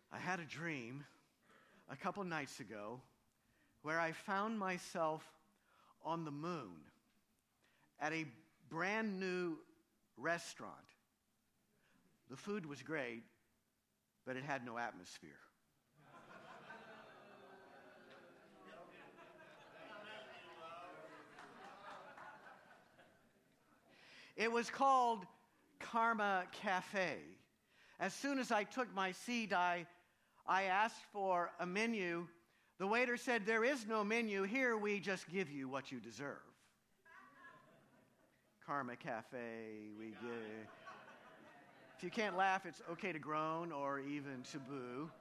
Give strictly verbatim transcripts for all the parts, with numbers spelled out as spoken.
I had a dream a couple nights ago where I found myself on the moon at a brand new restaurant. The food was great, but it had no atmosphere. It was called Karma Cafe. As soon as I took my seat, I, I asked for a menu. The waiter said, "There is no menu here. We just give you what you deserve." Karma Cafe, we give. If you can't laugh, it's okay to groan or even to boo.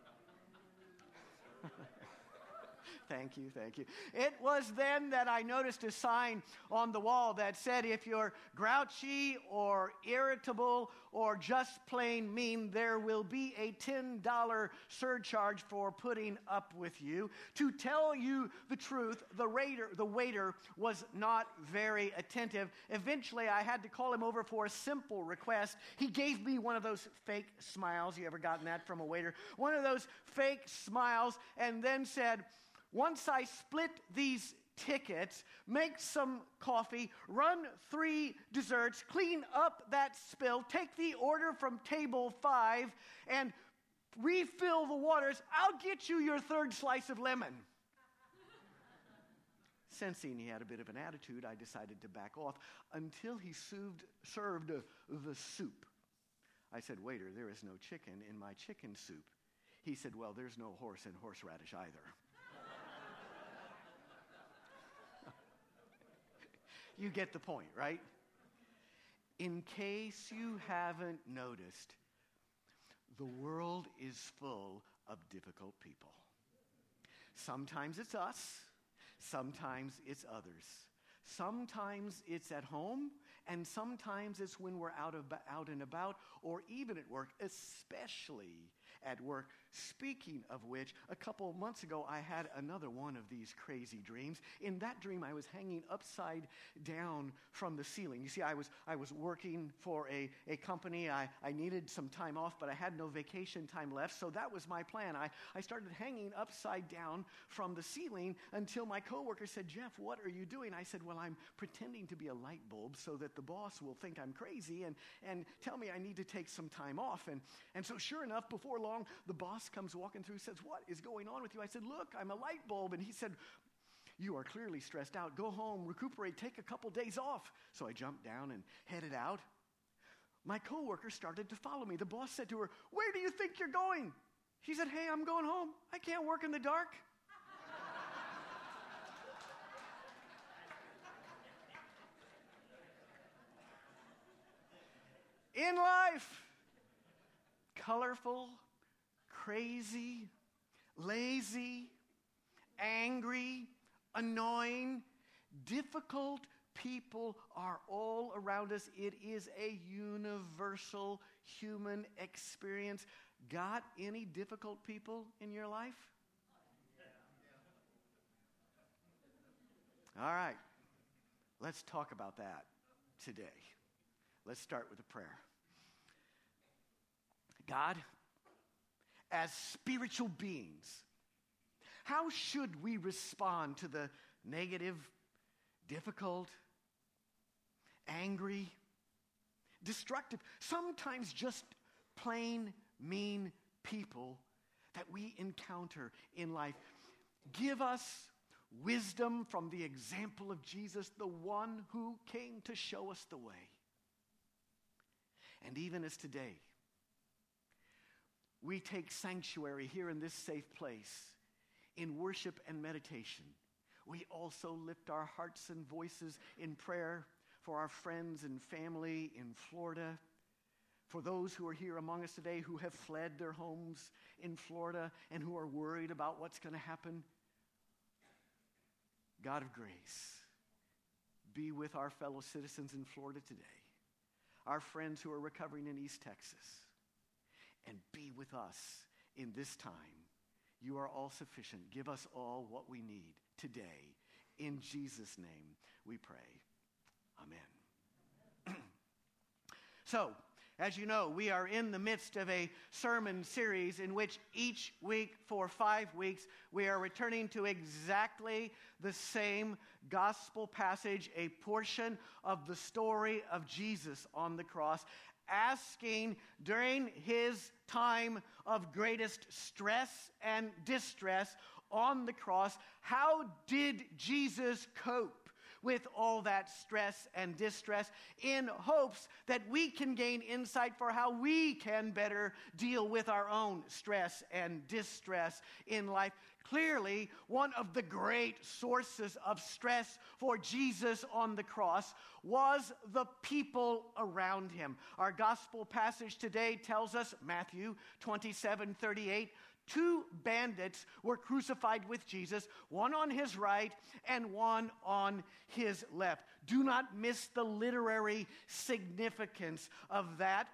Thank you, thank you. It was then that I noticed a sign on the wall that said, if you're grouchy or irritable or just plain mean, there will be a ten dollars surcharge for putting up with you. To tell you the truth, the waiter, the waiter was not very attentive. Eventually, I had to call him over for a simple request. He gave me one of those fake smiles. You ever gotten that from a waiter? One of those fake smiles, and then said, "Once I split these tickets, make some coffee, run three desserts, clean up that spill, take the order from table five, and refill the waters, I'll get you your third slice of lemon." Sensing he had a bit of an attitude, I decided to back off until he served, served uh, the soup. I said, "Waiter, there is no chicken in my chicken soup." He said, "Well, there's no horse in horseradish either." You get the point, right? In case you haven't noticed, the world is full of difficult people. Sometimes it's us, sometimes it's others. Sometimes it's at home, and sometimes it's when we're out, of, out and about, or even at work, especially at work. Speaking of which, a couple months ago, I had another one of these crazy dreams. In that dream, I was hanging upside down from the ceiling. You see, I was I was working for a, a company. I, I needed some time off, but I had no vacation time left, so that was my plan. I, I started hanging upside down from the ceiling until my coworker said, "Jeff, what are you doing?" I said, "Well, I'm pretending to be a light bulb so that the boss will think I'm crazy and, and tell me I need to take some time off." And, and so sure enough, before long, the boss comes walking through, says, "What is going on with you?" I said, "Look, I'm a light bulb." And he said, "You are clearly stressed out. Go home, recuperate, take a couple days off." So I jumped down and headed out. My coworker started to follow me. The boss said to her, "Where do you think you're going?" She said, "Hey, I'm going home. I can't work in the dark." In life, colorful, crazy, lazy, angry, annoying, difficult people are all around us. It is a universal human experience. Got any difficult people in your life? All right, let's talk about that today. Let's start with a prayer. God, as spiritual beings, how should we respond to the negative, difficult, angry, destructive, sometimes just plain mean people that we encounter in life? Give us wisdom from the example of Jesus, the one who came to show us the way. And even as today, we take sanctuary here in this safe place in worship and meditation, we also lift our hearts and voices in prayer for our friends and family in Florida, for those who are here among us today who have fled their homes in Florida and who are worried about what's going to happen. God of grace, be with our fellow citizens in Florida today, our friends who are recovering in East Texas, and be with us in this time. You are all sufficient. Give us all what we need today. In Jesus' name we pray. Amen. So, As you know, we are in the midst of a sermon series in which each week for five weeks we are returning to exactly the same gospel passage, a portion of the story of Jesus on the cross, asking during his time of greatest stress and distress on the cross, how did Jesus cope with all that stress and distress, in hopes that we can gain insight for how we can better deal with our own stress and distress in life. Clearly, one of the great sources of stress for Jesus on the cross was the people around him. Our gospel passage today tells us, Matthew twenty-seven thirty-eight, two bandits were crucified with Jesus, one on his right and one on his left. Do not miss the literary significance of that.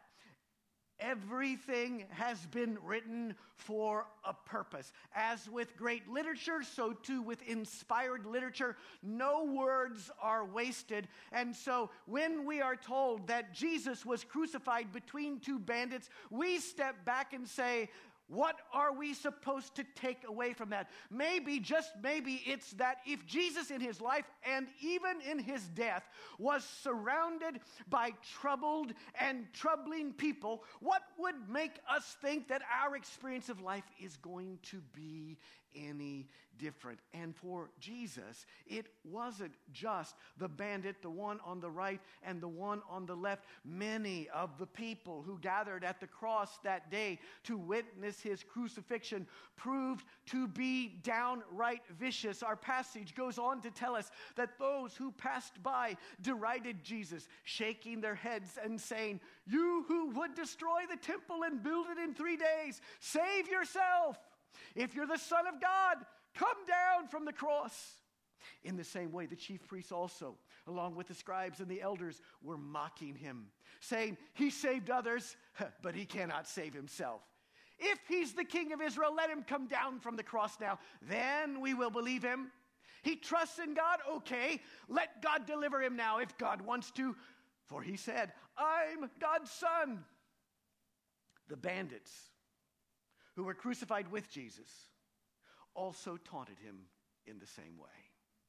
Everything has been written for a purpose. As with great literature, so too with inspired literature, no words are wasted. And so when we are told that Jesus was crucified between two bandits, we step back and say, what are we supposed to take away from that? Maybe, just maybe, it's that if Jesus in his life and even in his death was surrounded by troubled and troubling people, what would make us think that our experience of life is going to be any different? And for Jesus, it wasn't just the bandit, the one on the right and the one on the left. Many of the people who gathered at the cross that day to witness his crucifixion proved to be downright vicious. Our passage goes on to tell us that those who passed by derided Jesus, shaking their heads and saying, "You who would destroy the temple and build it in three days, save yourself. If you're the Son of God, come down from the cross." In the same way, the chief priests also, along with the scribes and the elders, were mocking him, saying, "He saved others, but he cannot save himself. If he's the king of Israel, let him come down from the cross now. Then we will believe him. He trusts in God? Okay, let God deliver him now if God wants to. For he said, 'I'm God's son.'" The bandits who were crucified with Jesus also taunted him in the same way.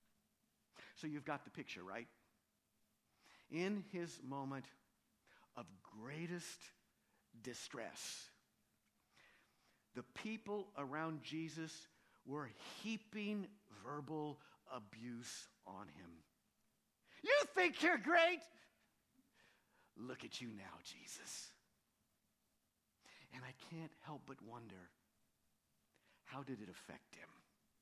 So you've got the picture, right? In his moment of greatest distress, the people around Jesus were heaping verbal abuse on him. "You think you're great? Look at you now, Jesus." And I can't help but wonder, how did it affect him?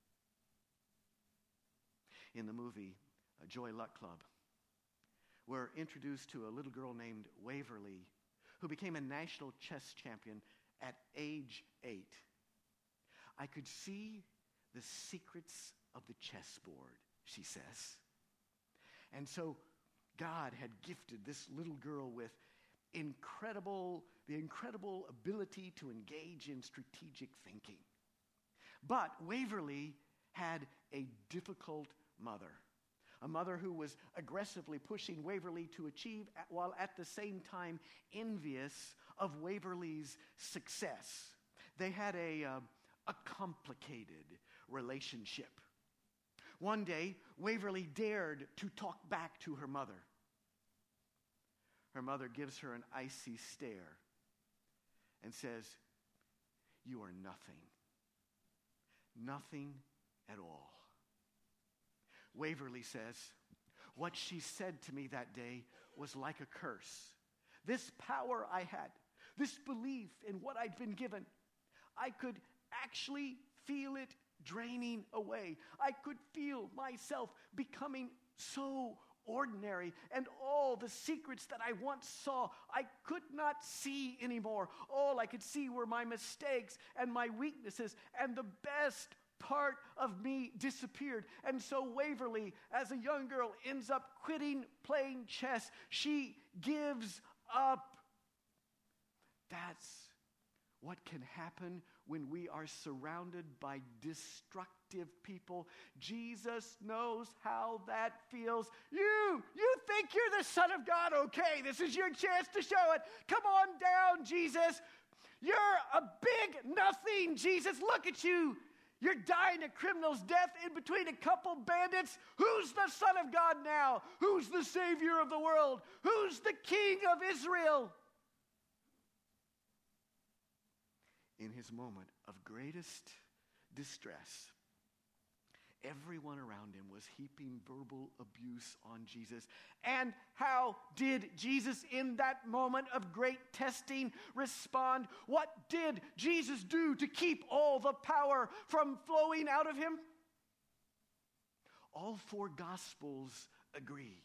In the movie uh, Joy Luck Club, we're introduced to a little girl named Waverly, who became a national chess champion at age eight. "I could see the secrets of the chessboard," she says. And so God had gifted this little girl with incredible, the incredible ability to engage in strategic thinking. But Waverly had a difficult mother, a mother who was aggressively pushing Waverly to achieve, while at the same time envious of Waverly's success. They had a, uh, a complicated relationship. One day, Waverly dared to talk back to her mother. Her mother gives her an icy stare and says, "You are nothing. Nothing at all." Waverly says, "What she said to me that day was like a curse. This power I had, this belief in what I'd been given, I could actually feel it draining away. I could feel myself becoming so ordinary, and all the secrets that I once saw, I could not see anymore. All I could see were my mistakes and my weaknesses, and the best part of me disappeared." And so Waverly, as a young girl, ends up quitting playing chess. She gives up. That's what can happen when we are surrounded by destructive people. Jesus knows how that feels. You, you think you're the Son of God? Okay, this is your chance to show it. Come on down, Jesus. You're a big nothing, Jesus. Look at you. You're dying a criminal's death in between a couple bandits. Who's the Son of God now? Who's the Savior of the world? Who's the King of Israel? In his moment of greatest distress, everyone around him was heaping verbal abuse on Jesus. And how did Jesus, in that moment of great testing, respond? What did Jesus do to keep all the power from flowing out of him? All four Gospels agree.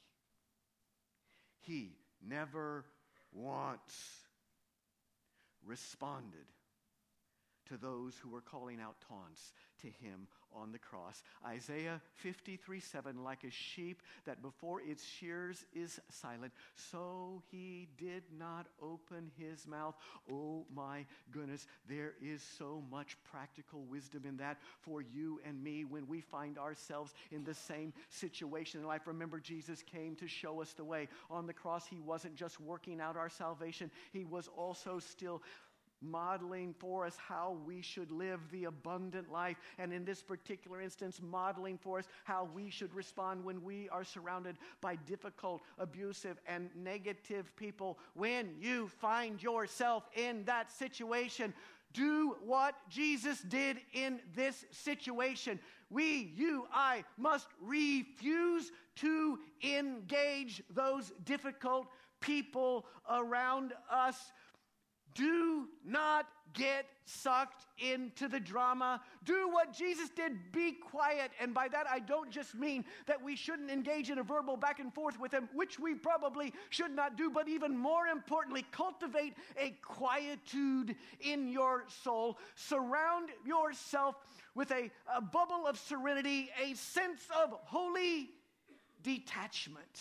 He never once responded to those who were calling out taunts to him on the cross. Isaiah fifty-three seven, like a sheep that before its shears is silent, so he did not open his mouth. Oh my goodness, there is so much practical wisdom in that for you and me when we find ourselves in the same situation in life. Remember, Jesus came to show us the way. On the cross, he wasn't just working out our salvation, he was also still modeling for us how we should live the abundant life. And in this particular instance, modeling for us how we should respond when we are surrounded by difficult, abusive, and negative people. When you find yourself in that situation, do what Jesus did in this situation. We, you, I, must refuse to engage those difficult people around us. Do not get sucked into the drama. Do what Jesus did. Be quiet. And by that, I don't just mean that we shouldn't engage in a verbal back and forth with him, which we probably should not do, but even more importantly, cultivate a quietude in your soul. Surround yourself with a, a bubble of serenity, a sense of holy detachment.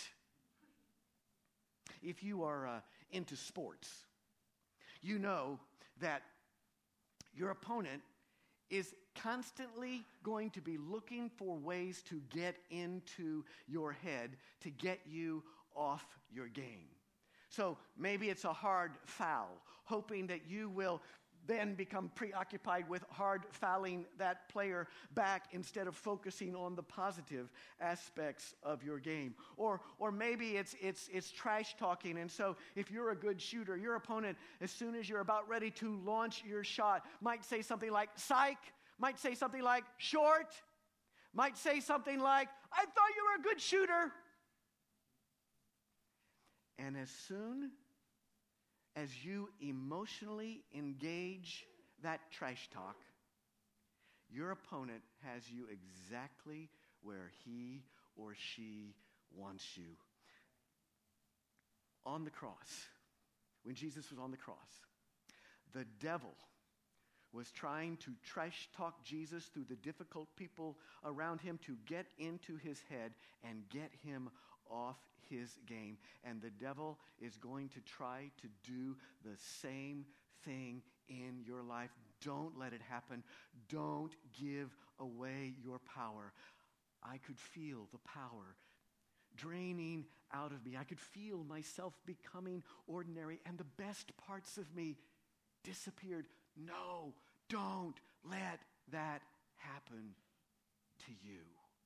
If you are uh, into sports, you know that your opponent is constantly going to be looking for ways to get into your head to get you off your game. So maybe it's a hard foul, hoping that you will then become preoccupied with hard fouling that player back instead of focusing on the positive aspects of your game. Or or maybe it's it's it's trash talking, and so if you're a good shooter, your opponent, as soon as you're about ready to launch your shot, might say something like, psych, might say something like, short, might say something like, I thought you were a good shooter. And as soon as you emotionally engage that trash talk, your opponent has you exactly where he or she wants you. On the cross, when Jesus was on the cross, the devil was trying to trash talk Jesus through the difficult people around him to get into his head and get him off his game. And the devil is going to try to do the same thing in your life. Don't let it happen. Don't give away your power. I could feel the power draining out of me. I could feel myself becoming ordinary, and the best parts of me disappeared. No, don't let that happen to you.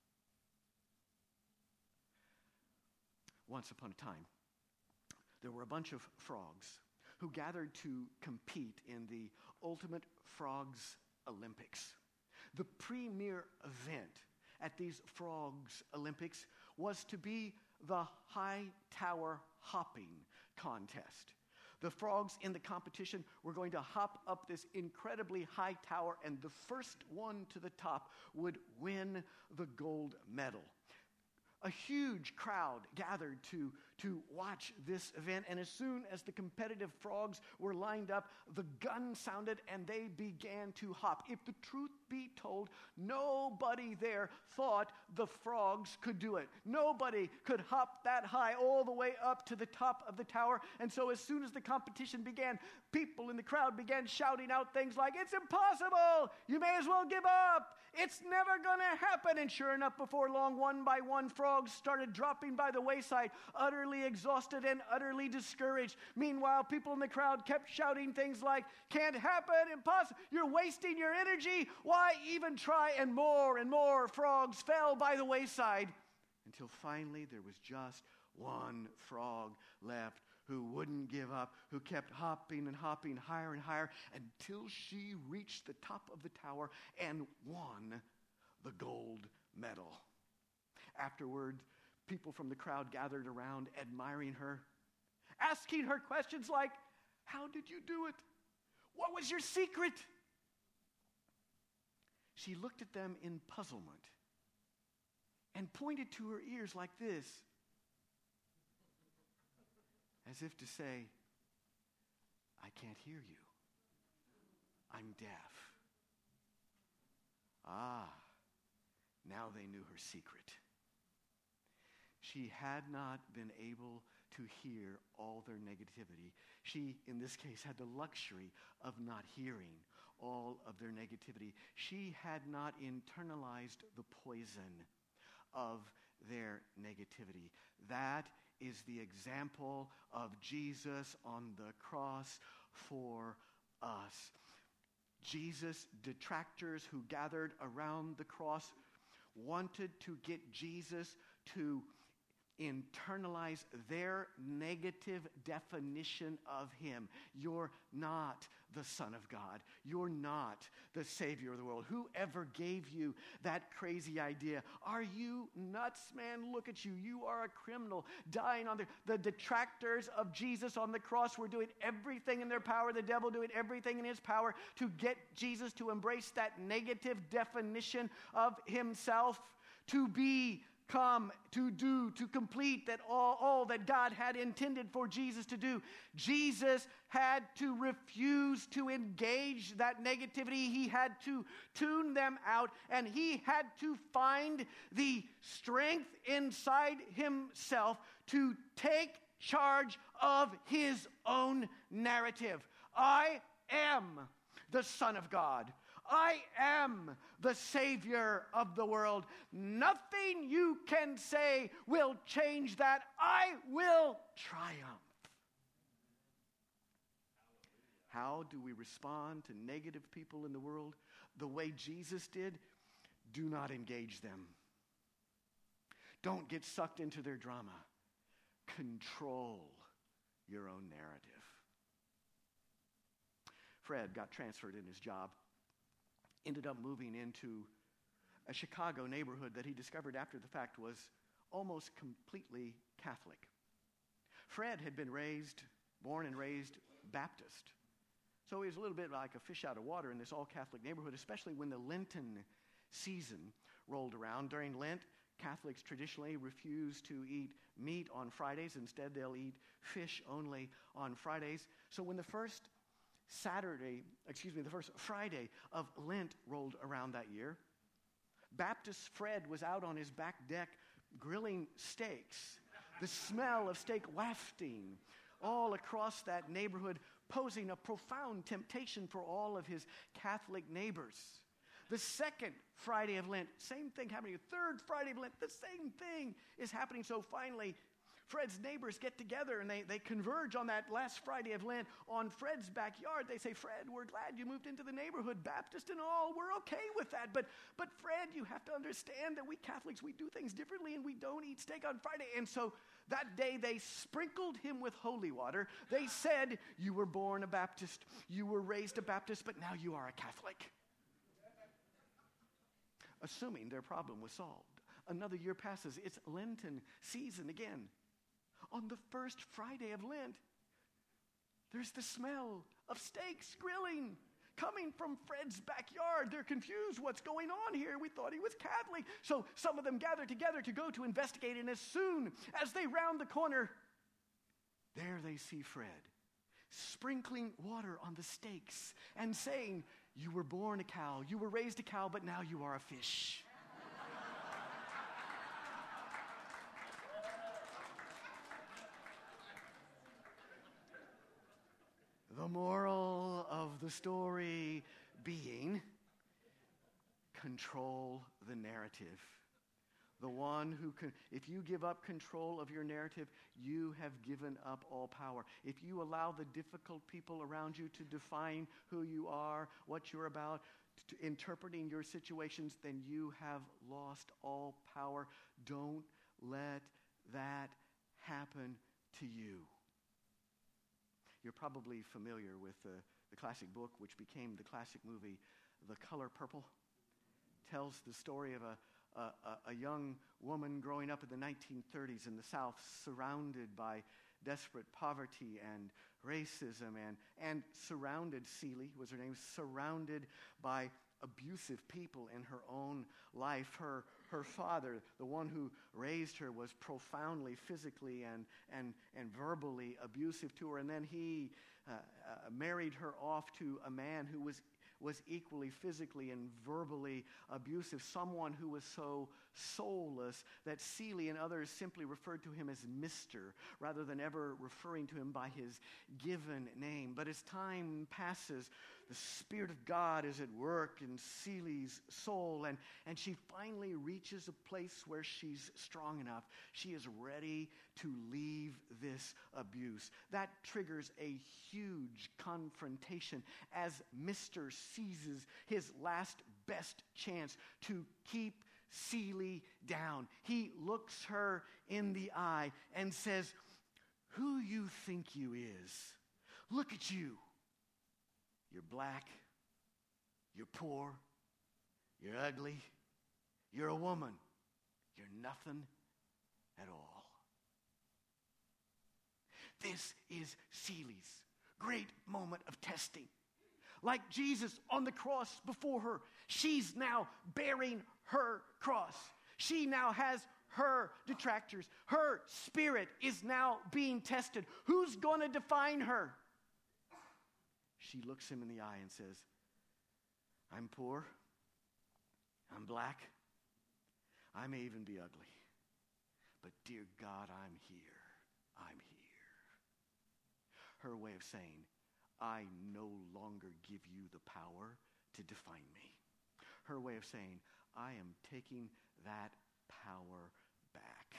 Once upon a time, there were a bunch of frogs who gathered to compete in the Ultimate Frogs Olympics. The premier event at these Frogs Olympics was to be the high tower hopping contest. The frogs in the competition were going to hop up this incredibly high tower, and the first one to the top would win the gold medal. A huge crowd gathered to, to watch this event. And as soon as the competitive frogs were lined up, the gun sounded and they began to hop. If the truth be told, nobody there thought the frogs could do it. Nobody could hop that high all the way up to the top of the tower. And so as soon as the competition began, people in the crowd began shouting out things like, "It's impossible! You may as well give up! It's never going to happen!" And sure enough, before long, one by one, frogs started dropping by the wayside, utterly exhausted and utterly discouraged. Meanwhile, people in the crowd kept shouting things like, "Can't happen, impossible, you're wasting your energy, why even try?" And more and more frogs fell by the wayside until finally there was just one frog left who wouldn't give up, who kept hopping and hopping higher and higher until she reached the top of the tower and won the gold medal. Afterward, people from the crowd gathered around, admiring her, asking her questions like, "How did you do it? What was your secret?" She looked at them in puzzlement and pointed to her ears like this, as if to say, "I can't hear you. I'm deaf." Ah, now they knew her secret. She had not been able to hear all their negativity. She, in this case, had the luxury of not hearing all of their negativity. She had not internalized the poison of their negativity. That is the example of Jesus on the cross for us. Jesus' detractors who gathered around the cross wanted to get Jesus to internalize their negative definition of him. You're not the Son of God. You're not the Savior of the world. Whoever gave you that crazy idea? Are you nuts, man? Look at you. You are a criminal dying on the... The detractors of Jesus on the cross were doing everything in their power, the devil doing everything in his power to get Jesus to embrace that negative definition of himself, to be come to do, to complete that all, all that God had intended for Jesus to do. Jesus had to refuse to engage that negativity. He had to tune them out, and he had to find the strength inside himself to take charge of his own narrative. I am the Son of God. I am the Savior of the world. Nothing you can say will change that. I will triumph. How do we respond to negative people in the world? The way Jesus did. Do not engage them. Don't get sucked into their drama. Control your own narrative. Fred got transferred in his job. Ended up moving into a Chicago neighborhood that he discovered after the fact was almost completely Catholic. Fred had been raised, born and raised Baptist. So he was a little bit like a fish out of water in this all-Catholic neighborhood, especially when the Lenten season rolled around. During Lent, Catholics traditionally refuse to eat meat on Fridays. Instead, they'll eat fish only on Fridays. So when the first Saturday, excuse me, the first Friday of Lent rolled around that year, Baptist Fred was out on his back deck grilling steaks. The smell of steak wafting all across that neighborhood, posing a profound temptation for all of his Catholic neighbors. The second Friday of Lent, same thing happening. The third Friday of Lent, the same thing is happening. So finally, Fred's neighbors get together and they, they converge on that last Friday of Lent on Fred's backyard. They say, "Fred, we're glad you moved into the neighborhood, Baptist and all. We're okay with that. But, but Fred, you have to understand that we Catholics, we do things differently and we don't eat steak on Friday." And so that day they sprinkled him with holy water. They said, "You were born a Baptist, you were raised a Baptist, but now you are a Catholic." Assuming their problem was solved. Another year passes. It's Lenten season again. On the first Friday of Lent, there's the smell of steaks grilling coming from Fred's backyard. They're confused. What's going on here? We thought he was Catholic. So some of them gather together to go to investigate, and as soon as they round the corner, There they see Fred, sprinkling water on the stakes and saying, "You were born a cow, you were raised a cow, but now you are a fish." The moral of the story being, control the narrative. The one who can, if you give up control of your narrative, you have given up all power. If you allow the difficult people around you to define who you are, what you're about, to interpreting your situations, then you have lost all power. Don't let that happen to you. You're probably familiar with the, the classic book, which became the classic movie, The Color Purple. Tells the story of a A, a, a young woman growing up in the nineteen thirties in the South, surrounded by desperate poverty and racism, and, and surrounded, Celie was her name, surrounded by abusive people in her own life. Her, her father, the one who raised her, was profoundly physically and, and, and verbally abusive to her. And then he uh, uh, married her off to a man who was was equally physically and verbally abusive, someone who was so soulless that Celie and others simply referred to him as Mister rather than ever referring to him by his given name. But as time passes, the Spirit of God is at work in Celie's soul, and, and she finally reaches a place where she's strong enough. She is ready to leave this abuse. That triggers a huge confrontation as Mister seizes his last best chance to keep Celie down. He looks her in the eye and says, "Who you think you is? Look at you. You're black, you're poor, you're ugly, you're a woman, you're nothing at all." This is Celie's great moment of testing. Like Jesus on the cross before her, she's now bearing her cross. She now has her detractors. Her spirit is now being tested. Who's going to define her? She looks him in the eye and says, "I'm poor, I'm black, I may even be ugly, but dear God, I'm here, I'm here." Her way of saying, "I no longer give you the power to define me." Her way of saying, "I am taking that power back."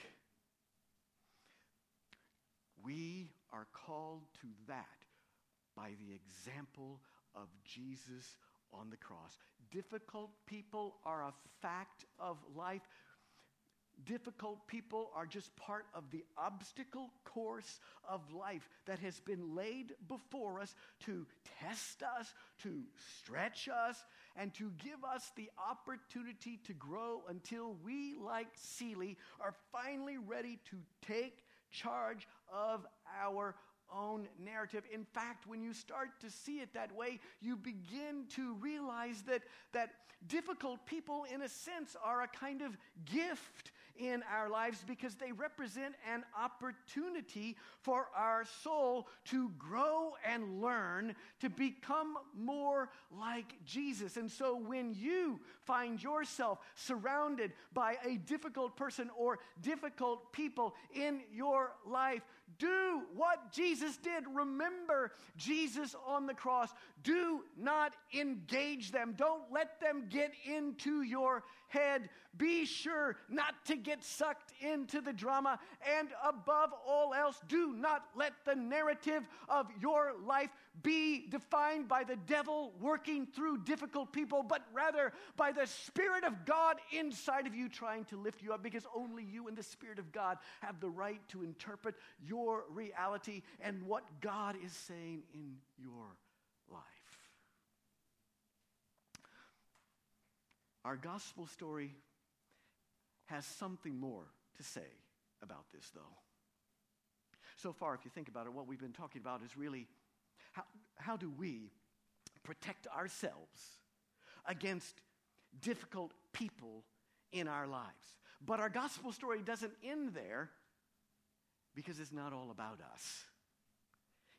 We are called to that by the example of Jesus on the cross. Difficult people are a fact of life. Difficult people are just part of the obstacle course of life that has been laid before us to test us, to stretch us, and to give us the opportunity to grow until we, like Celie, are finally ready to take charge of our own narrative. In fact, when you start to see it that way, you begin to realize that, that difficult people, in a sense, are a kind of gift in our lives because they represent an opportunity for our soul to grow and learn to become more like Jesus. And so when you find yourself surrounded by a difficult person or difficult people in your life, do what Jesus did. Remember Jesus on the cross. Do not engage them. Don't let them get into your head. Be sure not to get sucked into the drama. And above all else, do not let the narrative of your life be defined by the devil working through difficult people, but rather by the Spirit of God inside of you trying to lift you up, because only you and the Spirit of God have the right to interpret your reality and what God is saying in your life. Our gospel story has something more to say about this, though. So far, if you think about it, what we've been talking about is really how, how do we protect ourselves against difficult people in our lives. But our gospel story doesn't end there, because it's not all about us.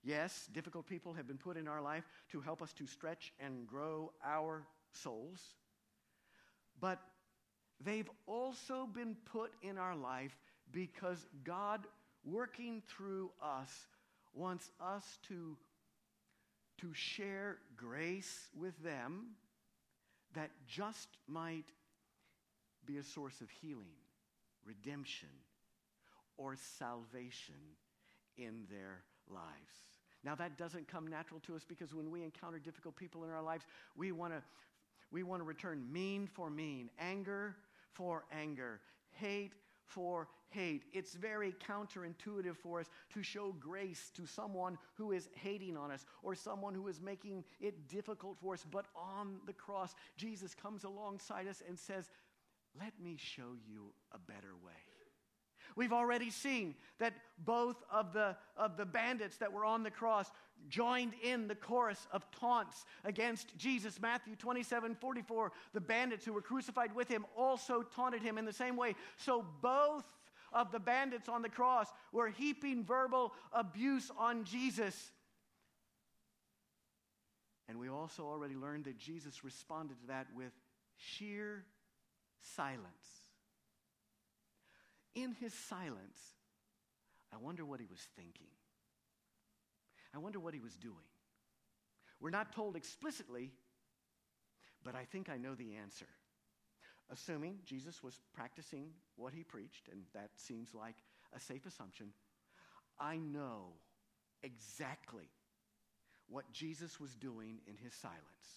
Yes, difficult people have been put in our life to help us to stretch and grow our souls. But they've also been put in our life because God, working through us, wants us to, to share grace with them that just might be a source of healing, redemption, or salvation in their lives. Now, that doesn't come natural to us because when we encounter difficult people in our lives, we want to we want to return mean for mean, anger for anger, hate for hate. It's very counterintuitive for us to show grace to someone who is hating on us or someone who is making it difficult for us. But on the cross, Jesus comes alongside us and says, "Let me show you a better way." We've already seen that both of the, of the bandits that were on the cross joined in the chorus of taunts against Jesus. Matthew twenty-seven forty-four, the bandits who were crucified with him also taunted him in the same way. So both of the bandits on the cross were heaping verbal abuse on Jesus. And we also already learned that Jesus responded to that with sheer silence. In his silence, I wonder what he was thinking. I wonder what he was doing. We're not told explicitly, but I think I know the answer. Assuming Jesus was practicing what he preached, and that seems like a safe assumption, I know exactly what Jesus was doing in his silence.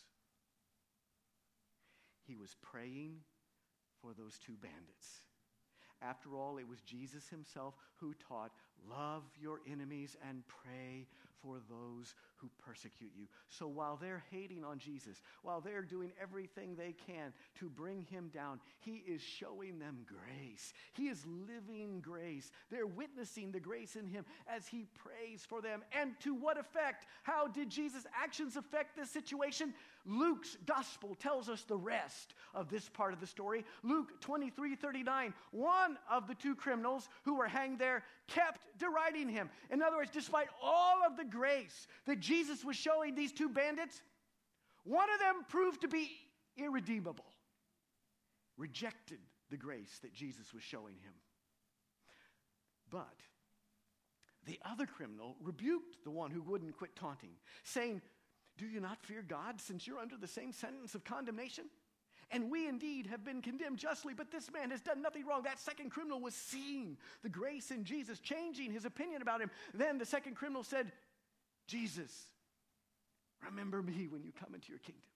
He was praying for those two bandits. After all, it was Jesus himself who taught, "Love your enemies and pray for those who persecute you." So while they're hating on Jesus, while they're doing everything they can to bring him down, he is showing them grace. He is living grace. They're witnessing the grace in him as he prays for them. And to what effect? How did Jesus' actions affect this situation? Luke's gospel tells us the rest of this part of the story. Luke twenty-three thirty-nine, one of the two criminals who were hanged there kept deriding him. In other words, despite all of the grace that Jesus was showing these two bandits, one of them proved to be irredeemable, rejected the grace that Jesus was showing him. But the other criminal rebuked the one who wouldn't quit taunting, saying, "Do you not fear God, since you're under the same sentence of condemnation? And we indeed have been condemned justly, but this man has done nothing wrong." That second criminal was seeing the grace in Jesus, changing his opinion about him. Then the second criminal said, "Jesus, remember me when you come into your kingdom."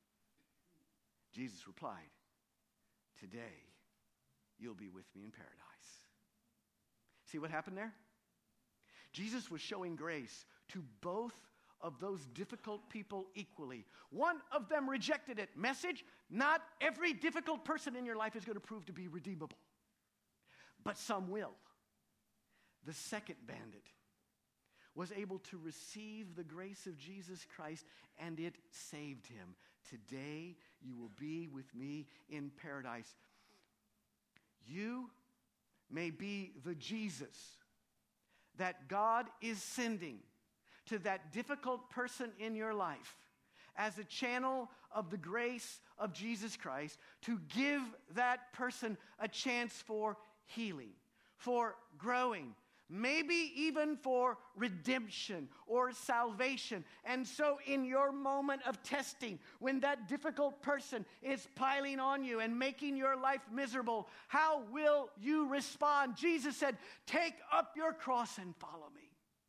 Jesus replied, "Today you'll be with me in paradise." See what happened there? Jesus was showing grace to both of those difficult people equally. One of them rejected it. Message: not every difficult person in your life is going to prove to be redeemable, but some will. The second bandit was able to receive the grace of Jesus Christ, and it saved him. "Today you will be with me in paradise." You may be the Jesus that God is sending to that difficult person in your life as a channel of the grace of Jesus Christ to give that person a chance for healing, for growing, maybe even for redemption or salvation. And so in your moment of testing, when that difficult person is piling on you and making your life miserable, how will you respond? Jesus said, "Take up your cross and follow me."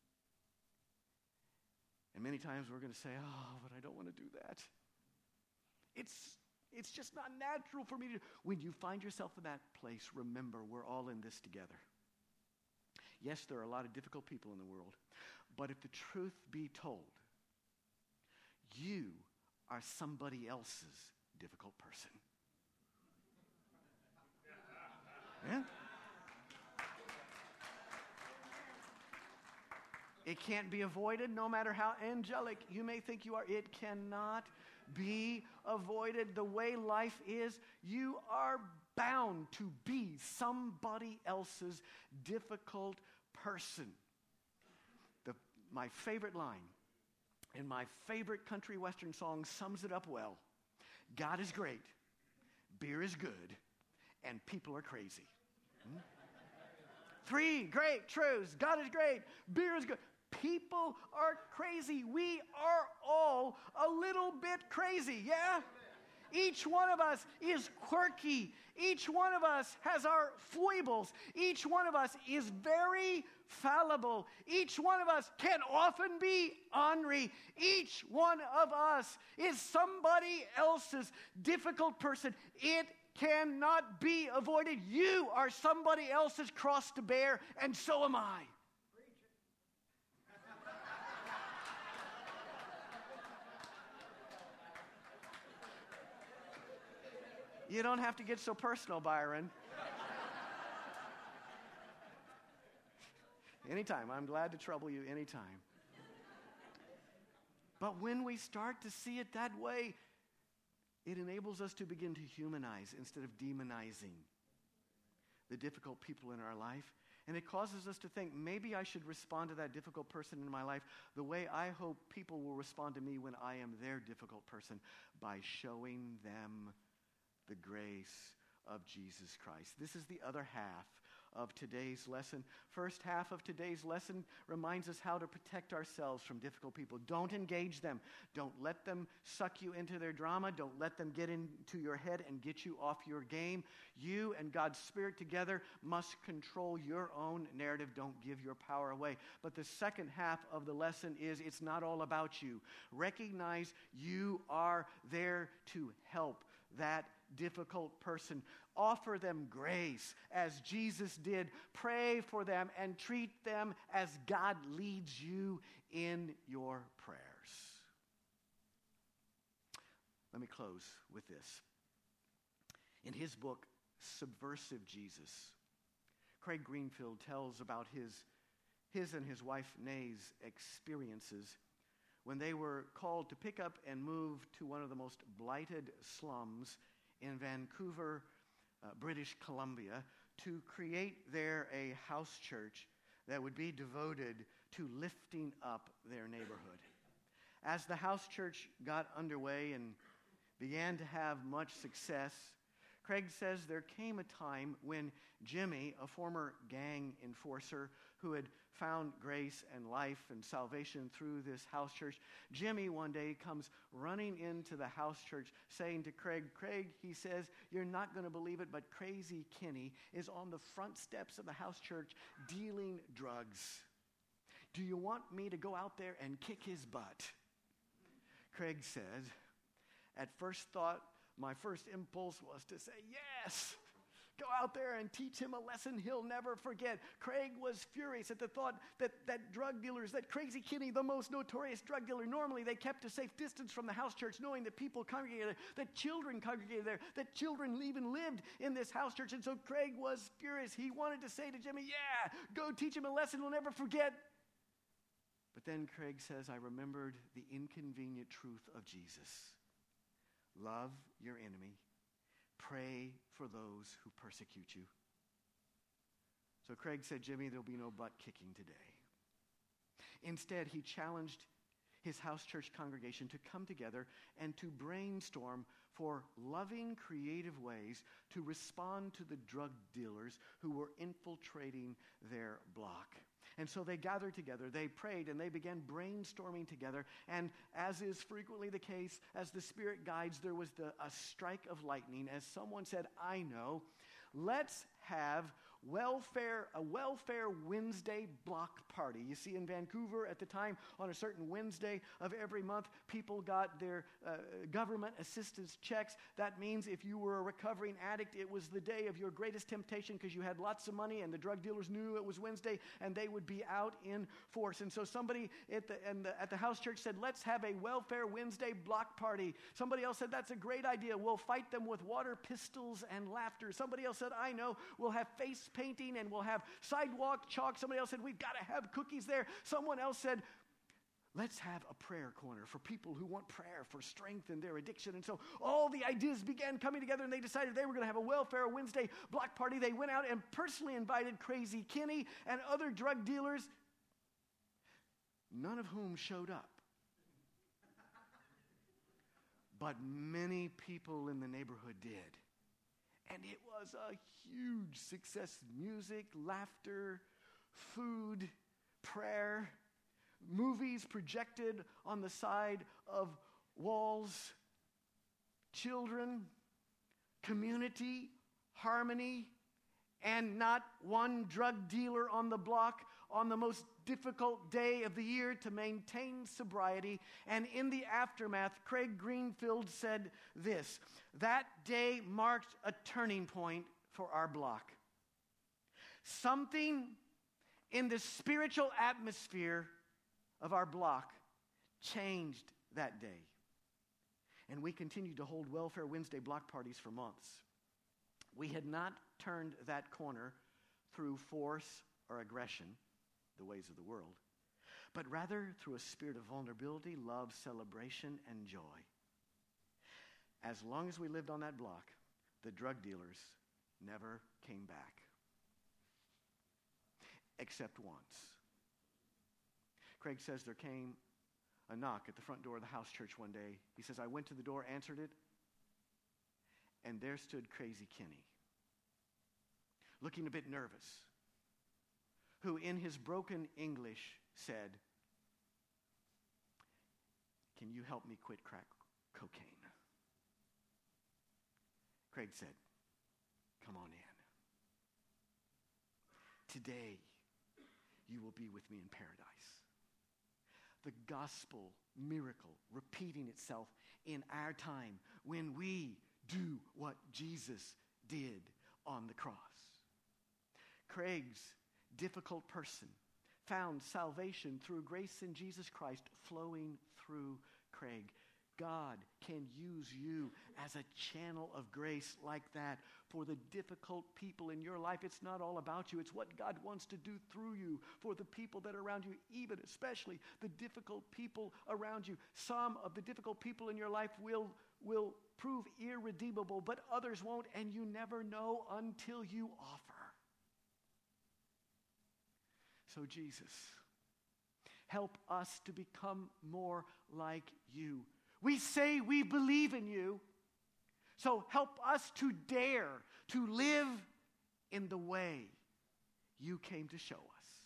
And many times we're going to say, "Oh, but I don't want to do that. It's, it's just not natural for me to." When you find yourself in that place, remember, we're all in this together. Yes, there are a lot of difficult people in the world, but if the truth be told, you are somebody else's difficult person. Yeah? It can't be avoided, no matter how angelic you may think you are. It cannot be avoided. The way life is, you are bound to be somebody else's difficult person. The, my favorite line And my favorite country western song sums it up well. God is great, beer is good, and people are crazy. Hmm? Three great truths. God is great, beer is good. People are crazy. We are all a little bit crazy, yeah? Each one of us is quirky. Each one of us has our foibles. Each one of us is very fallible. Each one of us can often be ornery. Each one of us is somebody else's difficult person. It cannot be avoided. You are somebody else's cross to bear, and so am I. You don't have to get so personal, Byron. Anytime. I'm glad to trouble you anytime. But when we start to see it that way, it enables us to begin to humanize instead of demonizing the difficult people in our life. And it causes us to think, maybe I should respond to that difficult person in my life the way I hope people will respond to me when I am their difficult person, by showing them the grace of Jesus Christ. This is the other half of today's lesson. First half of today's lesson reminds us how to protect ourselves from difficult people. Don't engage them. Don't let them suck you into their drama. Don't let them get into your head and get you off your game. You and God's Spirit together must control your own narrative. Don't give your power away. But the second half of the lesson is it's not all about you. Recognize you are there to help that difficult person. Offer them grace as Jesus did. Pray for them and treat them as God leads you in your prayers. Let me close with this. In his book, Subversive Jesus, Craig Greenfield tells about his, his and his wife Nay's experiences when they were called to pick up and move to one of the most blighted slums in Vancouver, uh, British Columbia, to create there a house church that would be devoted to lifting up their neighborhood. As the house church got underway and began to have much success, Craig says there came a time when Jimmy, a former gang enforcer who had found grace and life and salvation through this house church, Jimmy one day comes running into the house church saying to Craig, Craig, he says, you're not going to believe it, but Crazy Kenny is on the front steps of the house church dealing drugs. Do you want me to go out there and kick his butt? Craig said, at first thought, my first impulse was to say, yes, go out there and teach him a lesson he'll never forget. Craig was furious at the thought that, that drug dealers, that Crazy Kenny, the most notorious drug dealer, normally they kept a safe distance from the house church, knowing that people congregated there, that children congregated there, that children even lived in this house church. And so Craig was furious. He wanted to say to Jimmy, yeah, go teach him a lesson he'll never forget. But then Craig says, I remembered the inconvenient truth of Jesus. Love your enemy. Pray for those who persecute you. So Craig said, Jimmy, there'll be no butt kicking today. Instead, he challenged his house church congregation to come together and to brainstorm for loving, creative ways to respond to the drug dealers who were infiltrating their block. And so they gathered together, they prayed, and they began brainstorming together. And as is frequently the case, as the Spirit guides, there was the, a strike of lightning as someone said, I know, let's have welfare, a welfare Wednesday block party. You see, in Vancouver at the time, on a certain Wednesday of every month, people got their uh, government assistance checks. That means if you were a recovering addict, it was the day of your greatest temptation because you had lots of money and the drug dealers knew it was Wednesday and they would be out in force. And so somebody at the, and the, at the house church said, let's have a welfare Wednesday block party. Somebody else said, that's a great idea. We'll fight them with water pistols and laughter. Somebody else said, I know, we'll have face painting and we'll have sidewalk chalk. Somebody else said, we've got to have cookies there. Someone else said, let's have a prayer corner for people who want prayer for strength in their addiction. And so all the ideas began coming together, and they decided they were going to have a welfare Wednesday block party. They went out and personally invited Crazy Kenny and other drug dealers, none of whom showed up. but many people in the neighborhood did. And it was a huge success. Music, laughter, food, prayer, movies projected on the side of walls, children, community, harmony, and not one drug dealer on the block on the most difficult day of the year to maintain sobriety. And in the aftermath, Craig Greenfield said this: that day marked a turning point for our block. Something in the spiritual atmosphere of our block changed that day. And we continued to hold Welfare Wednesday block parties for months. We had not turned that corner through force or aggression, the ways of the world, but rather through a spirit of vulnerability, love, celebration, and joy. As long as we lived on that block, the drug dealers never came back. Except once. Craig says there came a knock at the front door of the house church one day. He says, I went to the door, answered it, and there stood Crazy Kenny, looking a bit nervous, who in his broken English said, can you help me quit crack cocaine? Craig said, come on in. Today, you will be with me in paradise. The gospel miracle repeating itself in our time when we do what Jesus did on the cross. Craig's difficult person found salvation through grace in Jesus Christ flowing through Craig. God can use you as a channel of grace like that for the difficult people in your life. It's not all about you. It's what God wants to do through you for the people that are around you, even especially the difficult people around you. Some of the difficult people in your life will, will prove irredeemable, but others won't, and you never know until you offer. So Jesus, help us to become more like you. We say we believe in you, so help us to dare to live in the way you came to show us.